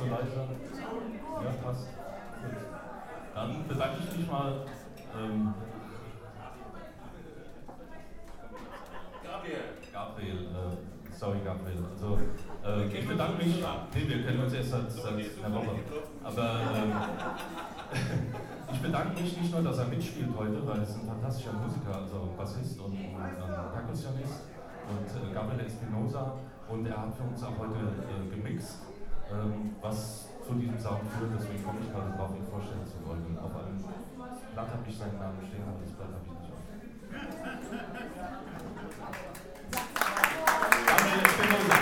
zu leise? Ja, passt. Gut. Dann bedanke ich mich mal. Gabriel, sorry Gabriel. Also, ich bedanke mich. Nee, wir kennen uns erst seit einer Woche. Aber ich bedanke mich nicht nur, dass er mitspielt heute, weil er ist ein fantastischer Musiker, also Bassist und Perkussionist und Gabriel Espinosa. Und er hat für uns auch heute gemixt, was zu diesem Sound führt. Deswegen komme ich gerade drauf, ihn vorstellen zu wollen. Auf einem Blatt habe ich seinen Namen stehen, aber das Blatt habe ich nicht auf. Gabriel Espinosa.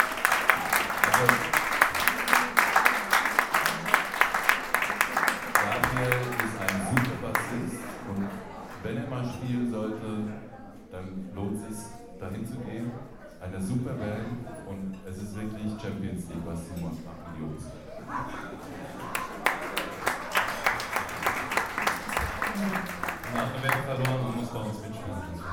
Gabriel ist ein super Bassist und wenn er mal spielen sollte, dann lohnt es sich, dahin zu gehen. Eine super Band und es ist wirklich Champions League, was sie machen, die Jungs. Wir werden verloren und muss bei uns mitspielen.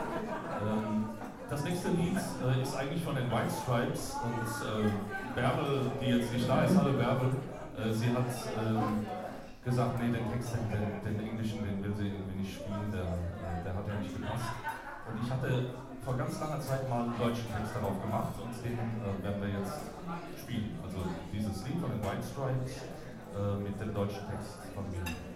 Das nächste Lied ist eigentlich von den White Stripes und Bärbel, die jetzt nicht da ist, hallo Bärbel, sie hat gesagt, nee, den Text, den englischen, den will sie irgendwie nicht spielen, der hat ja nicht gepasst. Und ich hatte vor ganz langer Zeit mal einen deutschen Text darauf gemacht und den werden wir jetzt spielen. Also dieses Lied von den White Stripes mit dem deutschen Text von mir.